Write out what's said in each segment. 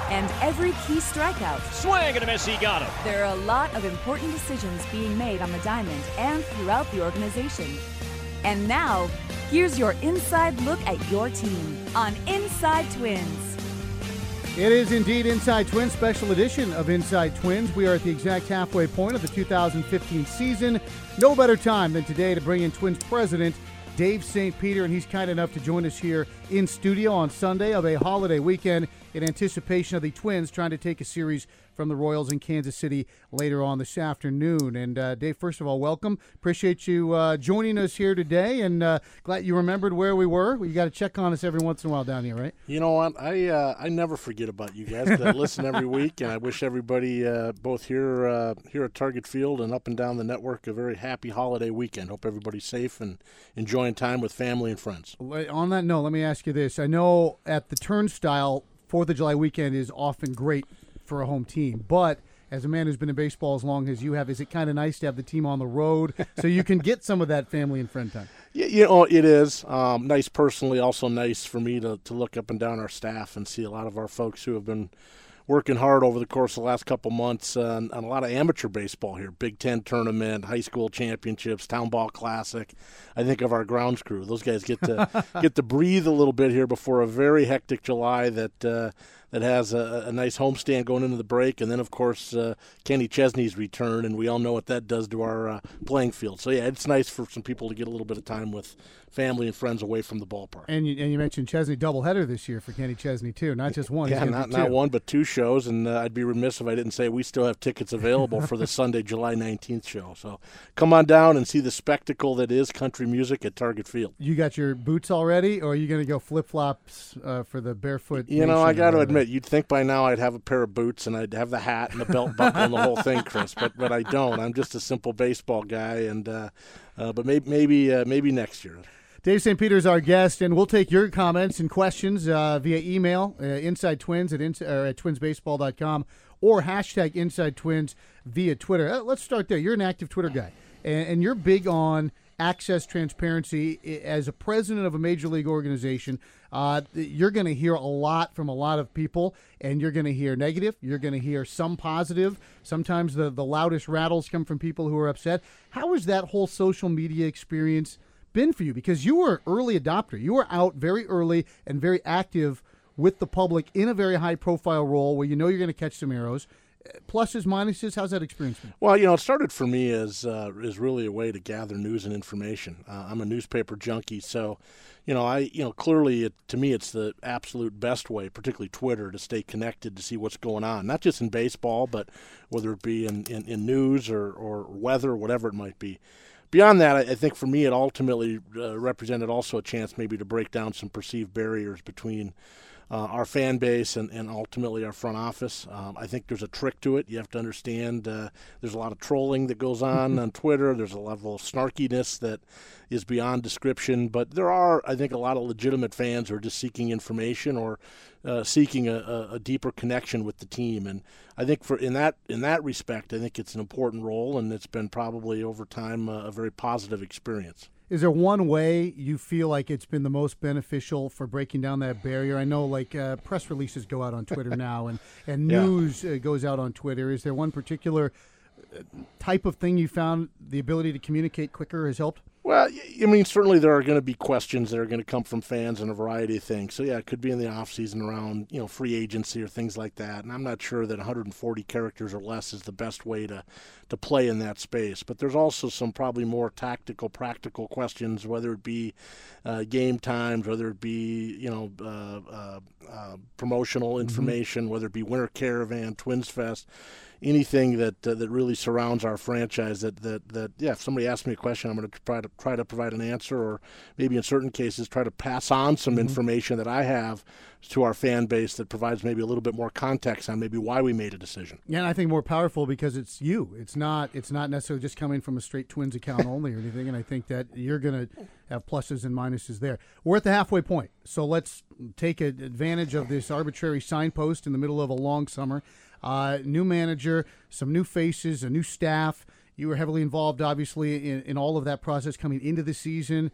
And every key strikeout. Swing and a miss, he got him. There are a lot of important decisions being made on the diamond and throughout the organization. And now, here's your inside look at your team on Inside Twins. It is indeed Inside Twins, special edition of Inside Twins. We are at the exact halfway point of the 2015 season. No better time than today to bring in Twins president Dave St. Peter, and he's kind enough to join us here in studio on Sunday of a holiday weekend in anticipation of the Twins trying to take a series from the Royals in Kansas City later on this afternoon. And Dave, first of all, welcome. Appreciate you joining us here today, and glad you remembered where we were. You got to check on us every once in a while down here, right? You know what? I never forget about you guys. I listen every week, and I wish everybody both here at Target Field and up and down the network a very happy holiday weekend. Hope everybody's safe and enjoying time with family and friends. On that note, let me ask you this. I know at the Turnstile, 4th of July weekend is often great for a home team, but as a man who's been in baseball as long as you have, is it kind of nice to have the team on the road so you can get some of that family and friend time? Yeah, you know, it is nice personally, also nice for me to look up and down our staff and see a lot of our folks who have been working hard over the course of the last couple months on a lot of amateur baseball here, Big Ten tournament, high school championships, Town Ball Classic. I think of our grounds crew. Those guys get to breathe a little bit here before a very hectic July that has a nice homestand going into the break, and then, of course, Kenny Chesney's return, and we all know what that does to our playing field. So, yeah, it's nice for some people to get a little bit of time with family and friends away from the ballpark. And you mentioned Chesney doubleheader this year for Kenny Chesney, too. Not just one. Yeah, not one, but two shows, and I'd be remiss if I didn't say we still have tickets available for the Sunday, July 19th show. So come on down and see the spectacle that is country music at Target Field. You got your boots already, or are you going to go flip-flops for the barefoot? You know, I got to admit, you'd think by now I'd have a pair of boots and I'd have the hat and the belt buckle and the whole thing, Chris, but I don't. I'm just a simple baseball guy, and but maybe next year. Dave St. Peter is our guest, and we'll take your comments and questions via email, InsideTwins at twinsbaseball.com, or hashtag InsideTwins via Twitter. Let's start there. You're an active Twitter guy, and you're big on access, transparency. As a president of a major league organization, you're going to hear a lot from a lot of people, and you're going to hear negative. You're going to hear some positive. Sometimes the loudest rattles come from people who are upset. How has that whole social media experience been for you? Because you were an early adopter. You were out very early and very active with the public in a very high-profile role where you know you're going to catch some arrows. Pluses, minuses, how's that experience been? Well, you know, it started for me as really a way to gather news and information. I'm a newspaper junkie, so clearly to me it's the absolute best way, particularly Twitter, to stay connected, to see what's going on, not just in baseball, but whether it be in news or weather, whatever it might be. Beyond that, I think for me it ultimately represented also a chance maybe to break down some perceived barriers between our fan base and ultimately our front office. I think there's a trick to it. You have to understand there's a lot of trolling that goes on Twitter. There's a level of snarkiness that is beyond description. But there are, I think, a lot of legitimate fans who are just seeking information or seeking a deeper connection with the team. And I think in that respect, I think it's an important role, and it's been probably over time a very positive experience. Is there one way you feel like it's been the most beneficial for breaking down that barrier? I know, press releases go out on Twitter now, and news goes out on Twitter. Is there one particular type of thing you found the ability to communicate quicker has helped? Well, I mean, certainly there are going to be questions that are going to come from fans and a variety of things. So, yeah, it could be in the offseason around, free agency or things like that. And I'm not sure that 140 characters or less is the best way to play in that space. But there's also some probably more tactical, practical questions, whether it be game times, whether it be, promotional information, whether it be Winter Caravan, Twins Fest, anything that really surrounds our franchise that if somebody asks me a question, I'm going to try to provide an answer, or maybe in certain cases try to pass on some information that I have to our fan base that provides maybe a little bit more context on maybe why we made a decision. Yeah, and I think more powerful because it's you. It's not necessarily just coming from a straight Twins account only or anything, and I think that you're going to have pluses and minuses there. We're at the halfway point, so let's take advantage of this arbitrary signpost in the middle of a long summer. New manager, some new faces, a new staff. You were heavily involved, obviously, in all of that process coming into the season.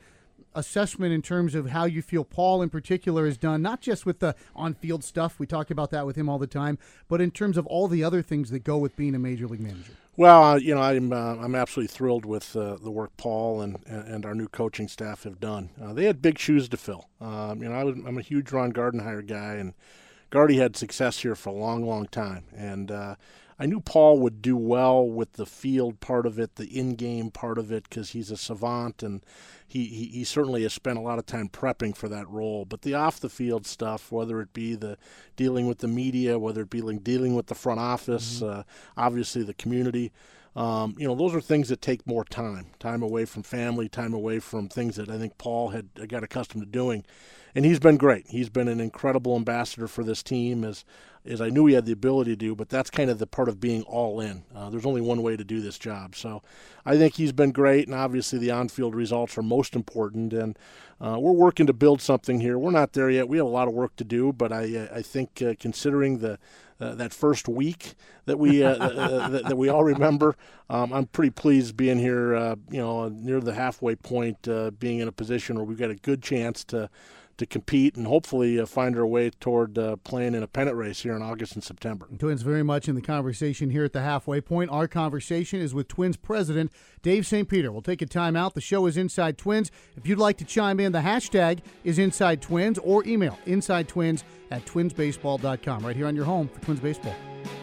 assessment in terms of how you feel Paul in particular has done, not just with the on-field stuff, we talk about that with him all the time, but in terms of all the other things that go with being a major league manager? Well, I'm absolutely thrilled with the work Paul and our new coaching staff have done. They had big shoes to fill. I'm a huge Ron Gardenhire guy, and Gardy had success here for a long, long time. And I knew Paul would do well with the field part of it, the in-game part of it, because he's a savant, and he certainly has spent a lot of time prepping for that role. But the off-the-field stuff, whether it be the dealing with the media, whether it be dealing with the front office, obviously the community, those are things that take more time away from family, time away from things that I think Paul had got accustomed to doing. And he's been great. He's been an incredible ambassador for this team, as I knew he had the ability to do, but that's kind of the part of being all in. There's only one way to do this job. So I think he's been great, and obviously the on-field results are most important. And we're working to build something here. We're not there yet. We have a lot of work to do, but I think considering that first week that we that we all remember, I'm pretty pleased being here, near the halfway point, being in a position where we've got a good chance to compete and hopefully find our way toward playing in a pennant race here in August and September. Twins very much in the conversation here at the halfway point. Our conversation is with Twins president Dave St. Peter. We'll take a timeout. The show is Inside Twins. If you'd like to chime in, the hashtag is Inside Twins, or email InsideTwins@twinsbaseball.com, right here on your home for Twins Baseball.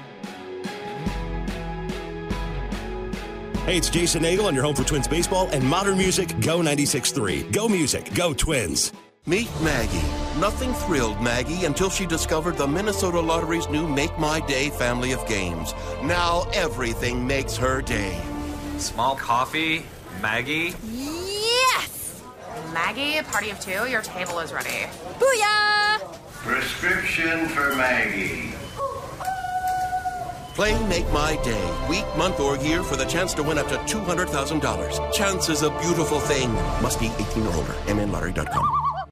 Hey, it's Jason Nagel on your home for Twins Baseball and Modern Music. Go 96.3. Go Music. Go Twins. Meet Maggie. Nothing thrilled Maggie until she discovered the Minnesota Lottery's new Make My Day family of games. Now everything makes her day. Small coffee, Maggie. Yes! Maggie, party of two, your table is ready. Booyah! Prescription for Maggie. Play Make My Day, week, month, or year for the chance to win up to $200,000. Chance is a beautiful thing. Must be 18 or older. MNLottery.com.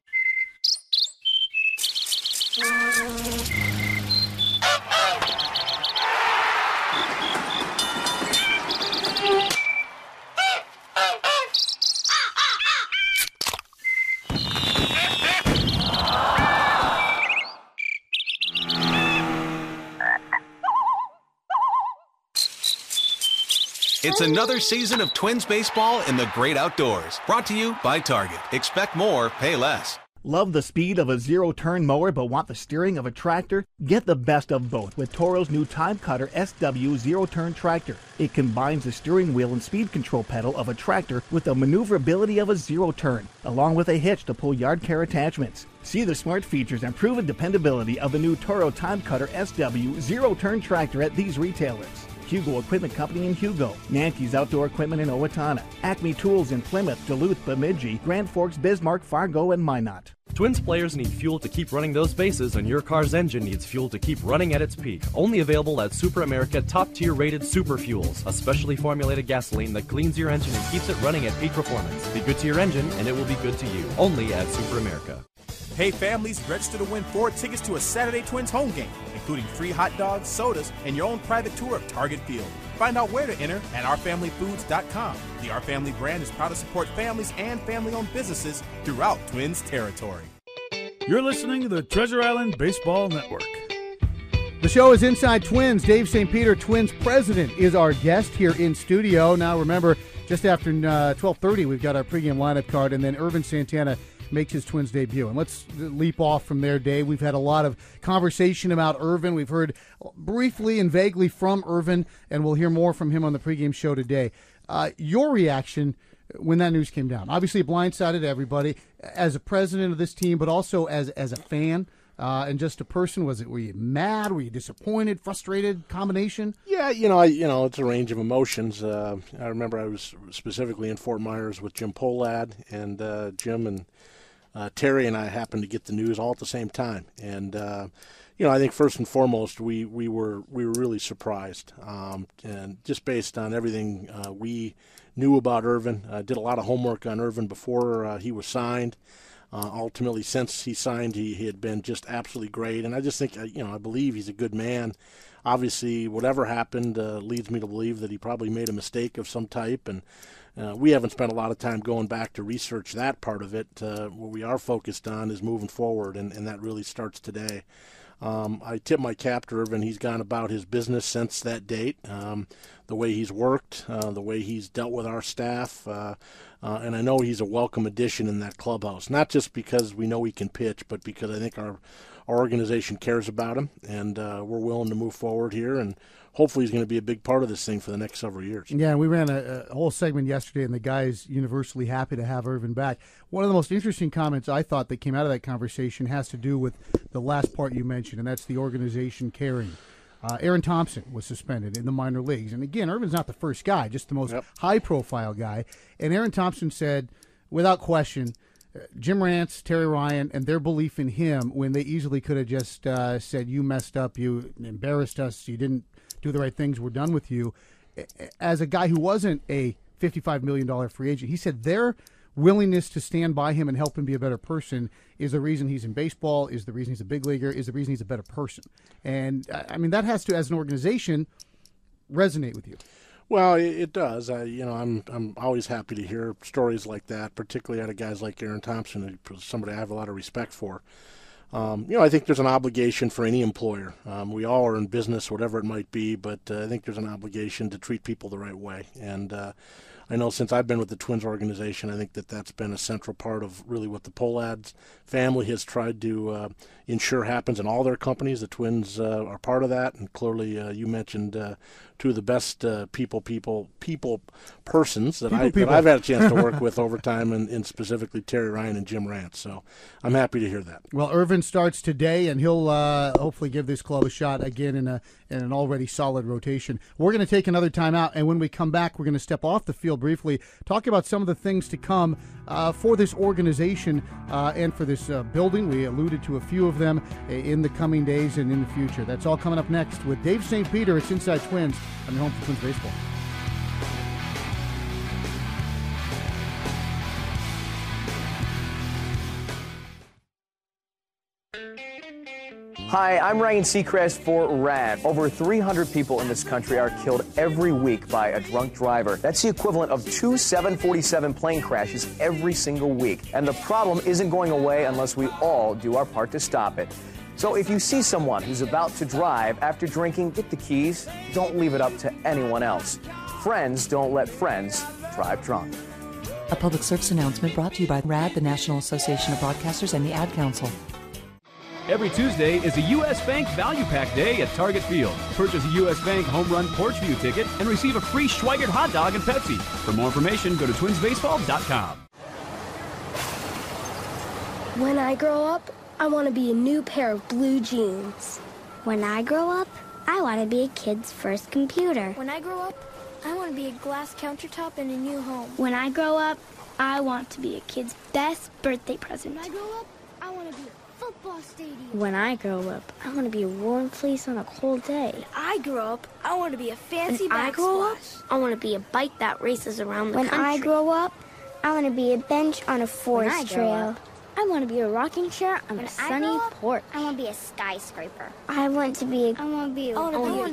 It's another season of Twins baseball in the great outdoors. Brought to you by Target. Expect more, pay less. Love the speed of a zero-turn mower but want the steering of a tractor? Get the best of both with Toro's new Time Cutter SW zero-turn tractor. It combines the steering wheel and speed control pedal of a tractor with the maneuverability of a zero-turn, along with a hitch to pull yard care attachments. See the smart features and proven dependability of the new Toro Time Cutter SW zero-turn tractor at these retailers: Hugo Equipment Company in Hugo, Nante's Outdoor Equipment in Owatonna, Acme Tools in Plymouth, Duluth, Bemidji, Grand Forks, Bismarck, Fargo, and Minot. Twins players need fuel to keep running those bases, and your car's engine needs fuel to keep running at its peak. Only available at Super America top-tier rated Super Fuels, a specially formulated gasoline that cleans your engine and keeps it running at peak performance. Be good to your engine, and it will be good to you. Only at Super America. Hey families, register to win 4 tickets to a Saturday Twins home game, including free hot dogs, sodas, and your own private tour of Target Field. Find out where to enter at ourfamilyfoods.com. The Our Family brand is proud to support families and family-owned businesses throughout Twins territory. You're listening to the Treasure Island Baseball Network. The show is Inside Twins. Dave St. Peter, Twins president, is our guest here in studio. Now remember, just after 12:30, we've got our pregame lineup card, and then Ervin Santana makes his Twins debut. And let's leap off from there, Dave. We've had a lot of conversation about Ervin. We've heard briefly and vaguely from Ervin, and we'll hear more from him on the pregame show today. Your reaction when that news came down? Obviously, it blindsided everybody as a president of this team, but also as a fan and just a person. Were you mad? Were you disappointed? Frustrated? Combination? Yeah, it's a range of emotions. I remember I was specifically in Fort Myers with Jim Polad, and Jim and Terry and I happened to get the news all at the same time. And I think first and foremost, we were really surprised, and just based on everything we knew about Ervin. Did a lot of homework on Ervin before he was signed. Ultimately, since he signed, he had been just absolutely great. And I just think, I believe he's a good man. Obviously, whatever happened leads me to believe that he probably made a mistake of some type, and we haven't spent a lot of time going back to research that part of it. What we are focused on is moving forward, and that really starts today. I tip my cap to Irvin. He's gone about his business since that date. The way he's worked, the way he's dealt with our staff, and I know he's a welcome addition in that clubhouse. Not just because we know he can pitch, but because I think our organization cares about him, and we're willing to move forward here. And hopefully he's going to be a big part of this thing for the next several years. Yeah, we ran a whole segment yesterday, and the guys universally happy to have Irvin back. One of the most interesting comments I thought that came out of that conversation has to do with the last part you mentioned, and that's the organization caring. Aaron Thompson was suspended in the minor leagues. And again, Irvin's not the first guy, just the most high-profile guy. And Aaron Thompson said, without question, Jim Rantz, Terry Ryan, and their belief in him when they easily could have just said, you messed up, you embarrassed us, you didn't do the right things, we're done with you. As a guy who wasn't a $55 million free agent, he said their willingness to stand by him and help him be a better person is the reason he's in baseball, is the reason he's a big leaguer, is the reason he's a better person. And, I mean, that has to, as an organization, resonate with you. Well, it does. I'm always happy to hear stories like that, particularly out of guys like Aaron Thompson, who's somebody I have a lot of respect for. I think there's an obligation for any employer. We all are in business, whatever it might be, but I think there's an obligation to treat people the right way. And I know since I've been with the Twins organization, I think that's been a central part of really what the Pohlads family has tried to ensure happens in all their companies. The Twins are part of that, and clearly you mentioned two of the best persons that I've had a chance to work with over time, and specifically Terry Ryan and Jim Rantz. So I'm happy to hear that. Well, Irvin starts today, and he'll hopefully give this club a shot again in an already solid rotation. We're going to take another timeout, and when we come back, we're going to step off the field briefly, talk about some of the things to come for this organization and for this building. We alluded to a few of them in the coming days and in the future. That's all coming up next with Dave St. Peter. It's Inside Twins on your home for Twins Baseball. Hi, I'm Ryan Seacrest for RAD. Over 300 people in this country are killed every week by a drunk driver. That's the equivalent of 2 747 plane crashes every single week. And the problem isn't going away unless we all do our part to stop it. So if you see someone who's about to drive after drinking, get the keys. Don't leave it up to anyone else. Friends don't let friends drive drunk. A public service announcement brought to you by RAD, the National Association of Broadcasters, and the Ad Council. Every Tuesday is a U.S. Bank Value Pack Day at Target Field. Purchase a U.S. Bank Home Run Porch View ticket and receive a free Schweigert hot dog and Pepsi. For more information, go to twinsbaseball.com. When I grow up, I want to be a new pair of blue jeans. When I grow up, I want to be a kid's first computer. When I grow up, I want to be a glass countertop in a new home. When I grow up, I want to be a kid's best birthday present. When I grow up, I want to be a football stadium. When I grow up, I want to be a warm fleece on a cold day. When I grow up, I want to be a fancy backsplash. I grow up, I want to be a bike that races around the country. When I grow up, I want to be a bench on a forest trail. I want to be a rocking chair on a sunny porch. I want to be a skyscraper. I want to be a... I want to be a...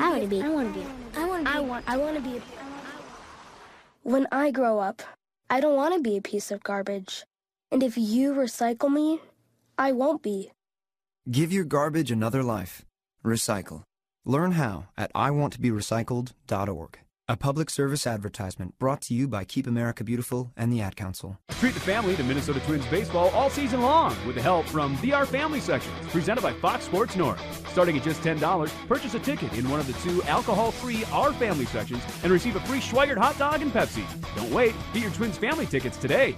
When I grow up, I don't want to be a piece of garbage. And if you recycle me, I won't be. Give your garbage another life. Recycle. Learn how at iwanttoberecycled.org. A public service advertisement brought to you by Keep America Beautiful and the Ad Council. Treat the family to Minnesota Twins baseball all season long with the help from the Our Family sections, presented by Fox Sports North. Starting at just $10, purchase a ticket in one of the 2 alcohol-free Our Family sections and receive a free Schweigert hot dog and Pepsi. Don't wait. Get your Twins family tickets today.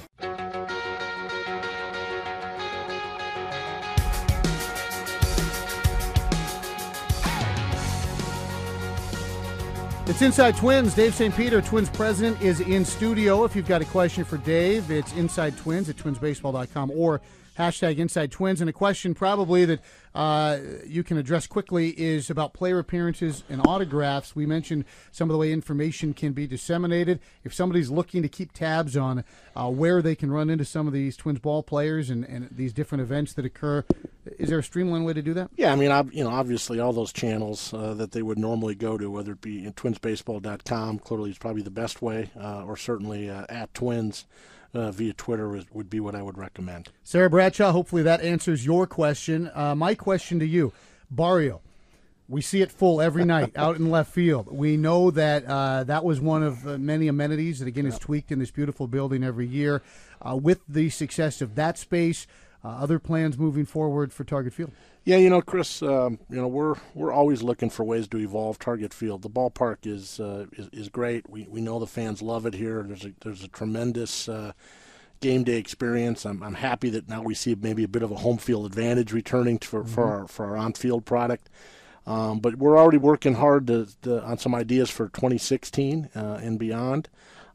It's Inside Twins. Dave St. Peter, Twins president, is in studio. If you've got a question for Dave, it's Inside Twins at twinsbaseball.com or hashtag Inside Twins. And a question probably that you can address quickly is about player appearances and autographs. We mentioned some of the way information can be disseminated. If somebody's looking to keep tabs on where they can run into some of these Twins ball players and these different events that occur, is there a streamlined way to do that? Yeah, I mean, obviously all those channels that they would normally go to, whether it be in twinsbaseball.com, clearly is probably the best way, or certainly at Twins via Twitter would be what I would recommend. Sarah Bradshaw, hopefully that answers your question. My question to you, Barrio, we see it full every night out in left field. We know that that was one of many amenities that, again, is tweaked in this beautiful building every year. With the success of that space, other plans moving forward for Target Field? Yeah, Chris, we're always looking for ways to evolve Target Field. The ballpark is great. We know the fans love it here. There's a tremendous game day experience. I'm happy that now we see maybe a bit of a home field advantage returning for our on-field product. But we're already working hard on some ideas for 2016 and beyond,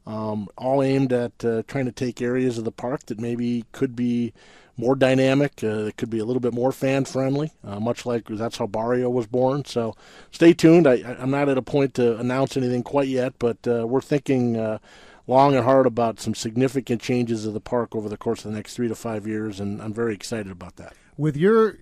all aimed at trying to take areas of the park that maybe could be more dynamic, it could be a little bit more fan-friendly, much like that's how Barrio was born. So stay tuned. I'm not at a point to announce anything quite yet, but we're thinking long and hard about some significant changes of the park over the course of the next 3 to 5 years, and I'm very excited about that. With your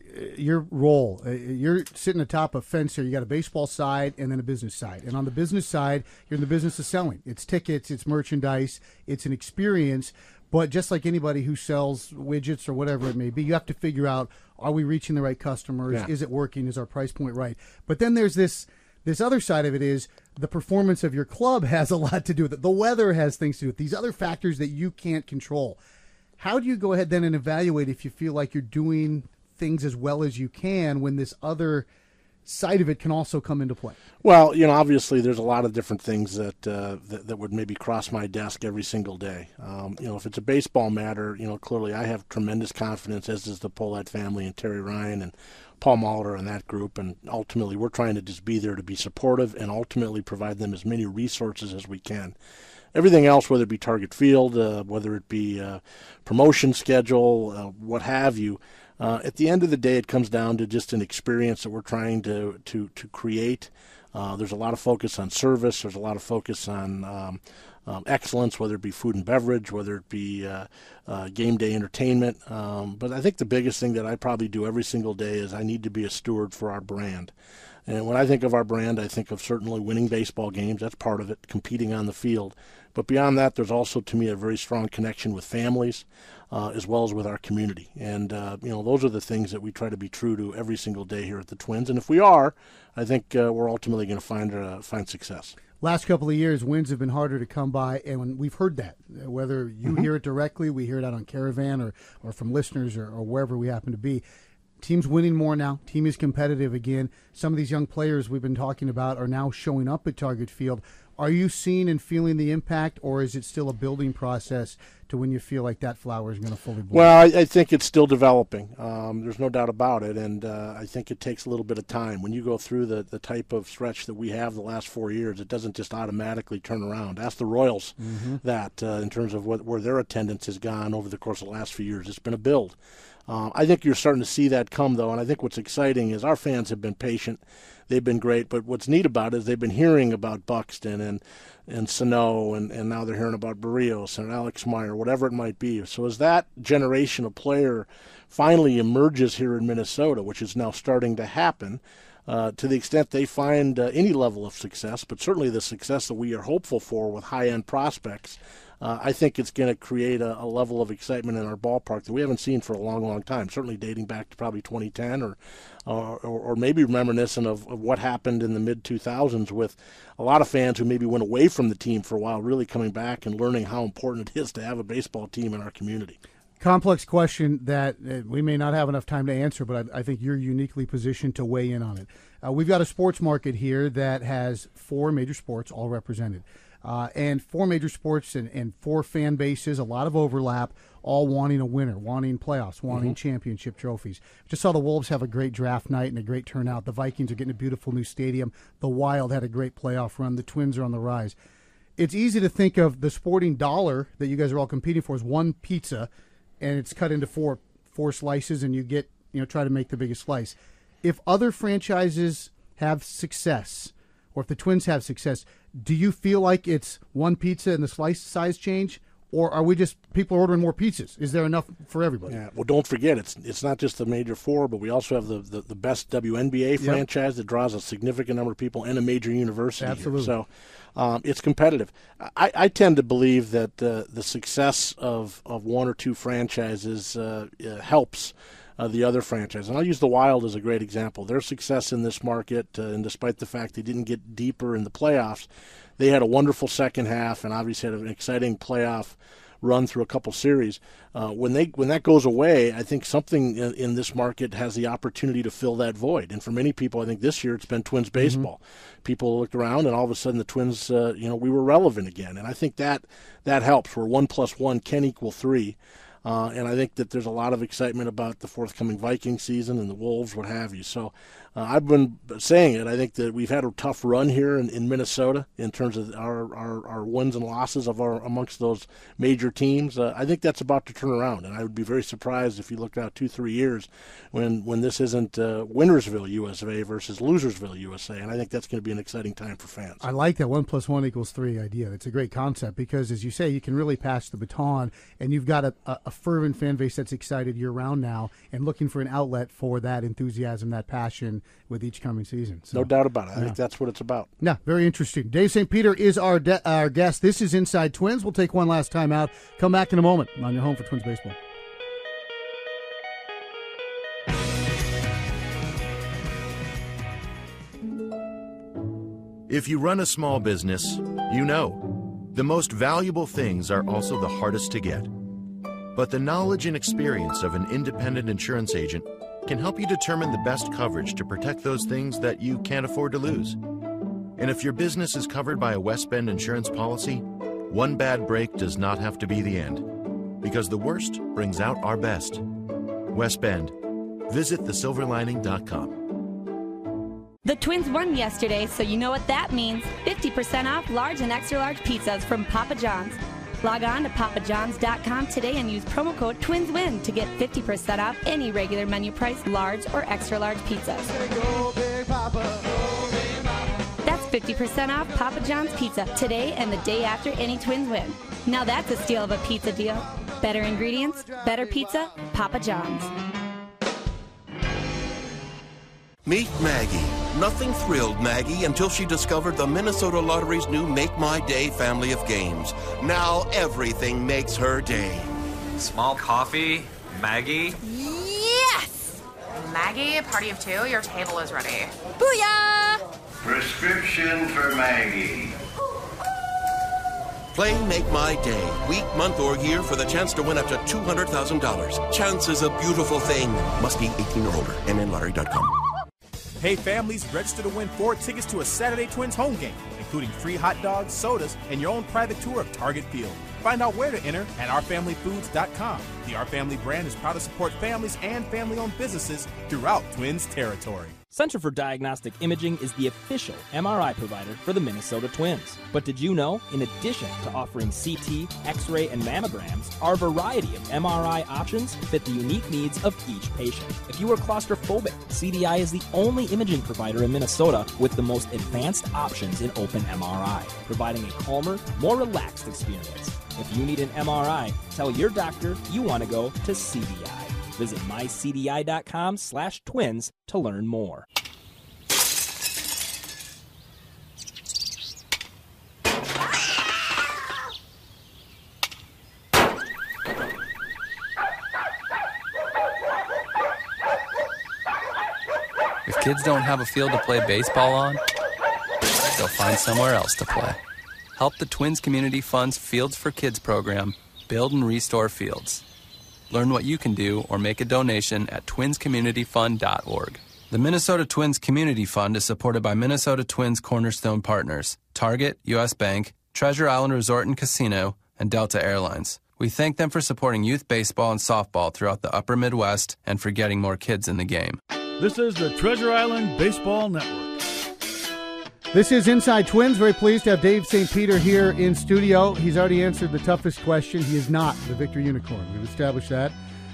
role, you're sitting atop a fence here. You got a baseball side and then a business side. And on the business side, you're in the business of selling. It's tickets, it's merchandise, it's an experience. But just like anybody who sells widgets or whatever it may be, you have to figure out, are we reaching the right customers? Yeah. Is it working? Is our price point right? But then there's this other side of it is the performance of your club has a lot to do with it. The weather has things to do with it. These other factors that you can't control. How do you go ahead then and evaluate if you feel like you're doing things as well as you can when this other side of it can also come into play? Well, obviously there's a lot of different things that would maybe cross my desk every single day. If it's a baseball matter, clearly I have tremendous confidence, as does the Pohlad family and Terry Ryan and Paul Molitor and that group, and ultimately we're trying to just be there to be supportive and ultimately provide them as many resources as we can. Everything else, whether it be Target Field, whether it be promotion schedule, what have you, at the end of the day, it comes down to just an experience that we're trying to create. There's a lot of focus on service. There's a lot of focus on excellence, whether it be food and beverage, whether it be game day entertainment. But I think the biggest thing that I probably do every single day is I need to be a steward for our brand. And when I think of our brand, I think of certainly winning baseball games. That's part of it, competing on the field. But beyond that, there's also, to me, a very strong connection with families as well as with our community. And, those are the things that we try to be true to every single day here at the Twins. And if we are, I think we're ultimately going to find success. Last couple of years, wins have been harder to come by, and we've heard that. Whether you hear it directly, we hear it out on Caravan or from listeners or wherever we happen to be. Team's winning more now. Team is competitive again. Some of these young players we've been talking about are now showing up at Target Field. Are you seeing and feeling the impact, or is it still a building process to when you feel like that flower is going to fully bloom? Well, I think it's still developing. There's no doubt about it, and I think it takes a little bit of time. When you go through the type of stretch that we have the last 4 years, it doesn't just automatically turn around. Ask the Royals that in terms of where their attendance has gone over the course of the last few years. It's been a build. I think you're starting to see that come, though, and I think what's exciting is our fans have been patient. They've been great, but what's neat about it is they've been hearing about Buxton and Sano, and now they're hearing about Barrios and Alex Meyer, whatever it might be. So as that generation of player finally emerges here in Minnesota, which is now starting to happen, to the extent they find any level of success, but certainly the success that we are hopeful for with high-end prospects, I think it's going to create a level of excitement in our ballpark that we haven't seen for a long, long time, certainly dating back to probably 2010 or maybe reminiscent of what happened in the mid-2000s with a lot of fans who maybe went away from the team for a while, really coming back and learning how important it is to have a baseball team in our community. Complex question that we may not have enough time to answer, but I think you're uniquely positioned to weigh in on it. We've got a sports market here that has 4 major sports all represented. And 4 major sports and 4 fan bases, a lot of overlap, all wanting a winner, wanting playoffs, wanting championship trophies. Just saw the Wolves have a great draft night and a great turnout. The Vikings are getting a beautiful new stadium. The Wild had a great playoff run. The Twins are on the rise. It's easy to think of the sporting dollar that you guys are all competing for as one pizza, and it's cut into four 4 slices and you get, try to make the biggest slice. If other franchises have success, or if the Twins have success, do you feel like it's one pizza and the slice size change? Or are we just people are ordering more pizzas? Is there enough for everybody? Yeah. Well, don't forget, it's not just the major 4, but we also have the best WNBA franchise that draws a significant number of people and a major university. Absolutely. Here. So it's competitive. I tend to believe that the success of 1 or 2 franchises helps the other franchise. And I'll use the Wild as a great example. Their success in this market, and despite the fact they didn't get deeper in the playoffs, they had a wonderful second half and obviously had an exciting playoff run through a couple series. When that goes away, I think something in this market has the opportunity to fill that void. And for many people, I think this year it's been Twins baseball. People looked around, and all of a sudden the Twins, we were relevant again. And I think that helps, where 1 + 1 can equal 3. And I think that there's a lot of excitement about the forthcoming Viking season and the Wolves, what have you. So I've been saying it. I think that we've had a tough run here in Minnesota in terms of our wins and losses amongst those major teams. I think that's about to turn around, and I would be very surprised if you looked out 2-3 years when this isn't Winnersville, USA versus Losersville, USA. And I think that's going to be an exciting time for fans. I like that 1 + 1 = 3 idea. It's a great concept because, as you say, you can really pass the baton, and you've got a fervent fan base that's excited year-round now and looking for an outlet for that enthusiasm, that passion with each coming season. So, no doubt about it. I think that's what it's about. Yeah, very interesting. Dave St. Peter is our guest. This is Inside Twins. We'll take one last time out. Come back in a moment on your home for Twins baseball. If you run a small business, you know the most valuable things are also the hardest to get. But the knowledge and experience of an independent insurance agent can help you determine the best coverage to protect those things that you can't afford to lose. And if your business is covered by a West Bend insurance policy, one bad break does not have to be the end, because the worst brings out our best. West Bend. Visit thesilverlining.com. The Twins won yesterday, so you know what that means. 50% off large and extra large pizzas from Papa John's. Log on to papajohns.com today and use promo code TWINSWIN to get 50% off any regular menu price large or extra large pizzas. That's 50% off Papa John's Pizza today and the day after any Twins win. Now that's a steal of a pizza deal. Better ingredients, better pizza, Papa John's. Meet Maggie. Nothing thrilled Maggie until she discovered the Minnesota Lottery's new Make My Day family of games. Now everything makes her day. Small coffee, Maggie. Yes! Maggie, party of 2, your table is ready. Booyah! Prescription for Maggie. Play Make My Day, week, month, or year for the chance to win up to $200,000. Chance is a beautiful thing. Must be 18 or older. MNLottery.com. Hey families, register to win 4 tickets to a Saturday Twins home game, including free hot dogs, sodas, and your own private tour of Target Field. Find out where to enter at ourfamilyfoods.com. The Our Family brand is proud to support families and family-owned businesses throughout Twins territory. Center for Diagnostic Imaging is the official MRI provider for the Minnesota Twins. But did you know, in addition to offering CT, X-ray, and mammograms, our variety of MRI options fit the unique needs of each patient. If you are claustrophobic, CDI is the only imaging provider in Minnesota with the most advanced options in open MRI, providing a calmer, more relaxed experience. If you need an MRI, tell your doctor you want to go to CDI. Visit mycdi.com/twins to learn more. If kids don't have a field to play baseball on, they'll find somewhere else to play. Help the Twins Community Fund's Fields for Kids program build and restore fields. Learn what you can do or make a donation at twinscommunityfund.org. The Minnesota Twins Community Fund is supported by Minnesota Twins Cornerstone Partners, Target, U.S. Bank, Treasure Island Resort and Casino, and Delta Airlines. We thank them for supporting youth baseball and softball throughout the upper Midwest and for getting more kids in the game. This is the Treasure Island Baseball Network. This is Inside Twins. Very pleased to have Dave St. Peter here in studio. He's already answered the toughest question. He is not the Victor Unicorn. We've established that.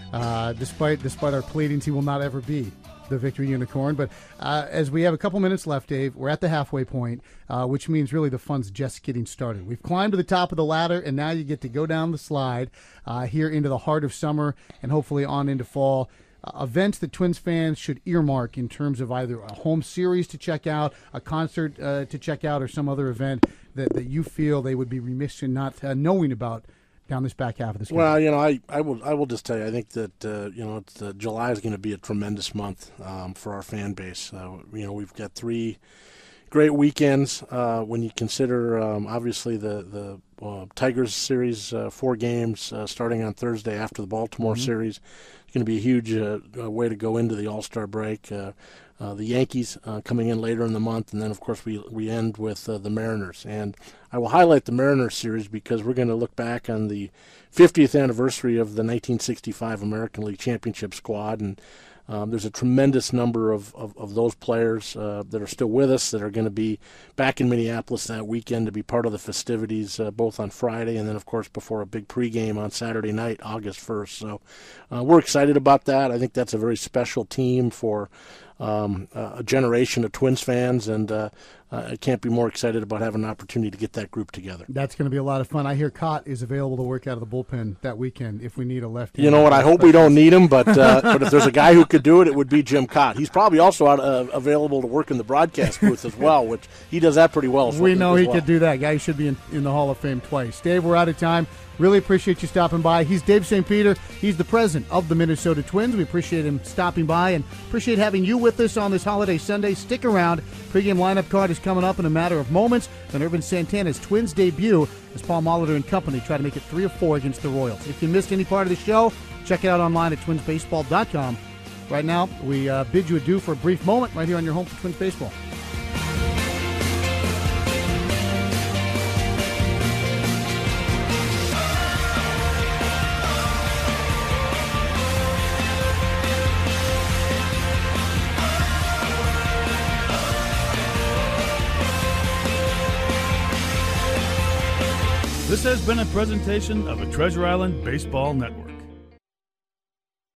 Despite our pleadings, he will not ever be the Victory Unicorn. But as we have a couple minutes left, Dave, we're at the halfway point, which means really the fun's just getting started. We've climbed to the top of the ladder, and now you get to go down the slide here into the heart of summer and hopefully on into fall. Events that Twins fans should earmark in terms of either a home series to check out, a concert to check out, or some other event that you feel they would be remiss in not knowing about down this back half of the schedule. Well, I will just tell you, I think that July is going to be a tremendous month for our fan base. We've got 3 great weekends when you consider obviously the Tigers series, 4 games starting on Thursday after the Baltimore series. It's going to be a huge way to go into the All-Star break. The Yankees coming in later in the month, and then, of course, we end with the Mariners. And I will highlight the Mariners series because we're going to look back on the 50th anniversary of the 1965 American League Championship squad, and there's a tremendous number of those players that are still with us that are going to be back in Minneapolis that weekend to be part of the festivities, both on Friday and then, of course, before a big pregame on Saturday night, August 1st. So we're excited about that. I think that's a very special team for a generation of Twins fans, and I can't be more excited about having an opportunity to get that group together. That's going to be a lot of fun. I hear Cott is available to work out of the bullpen that weekend if we need a left-hand. You know what? I hope we don't need him, but if there's a guy who could do it, it would be Jim Cott. He's probably also available to work in the broadcast booth as well, which he does that pretty well. We know he could do that. Guy should be in the Hall of Fame twice. Dave, we're out of time. Really appreciate you stopping by. He's Dave St. Peter. He's the president of the Minnesota Twins. We appreciate him stopping by and appreciate having you with us on this holiday Sunday. Stick around. Pre-game lineup card is coming up in a matter of moments. Then Irvin Santana's Twins debut as Paul Molitor and company try to make it 3 of 4 against the Royals. If you missed any part of the show, check it out online at twinsbaseball.com. Right now, we bid you adieu for a brief moment right here on your home for Twins Baseball. This has been a presentation of the Treasure Island Baseball Network.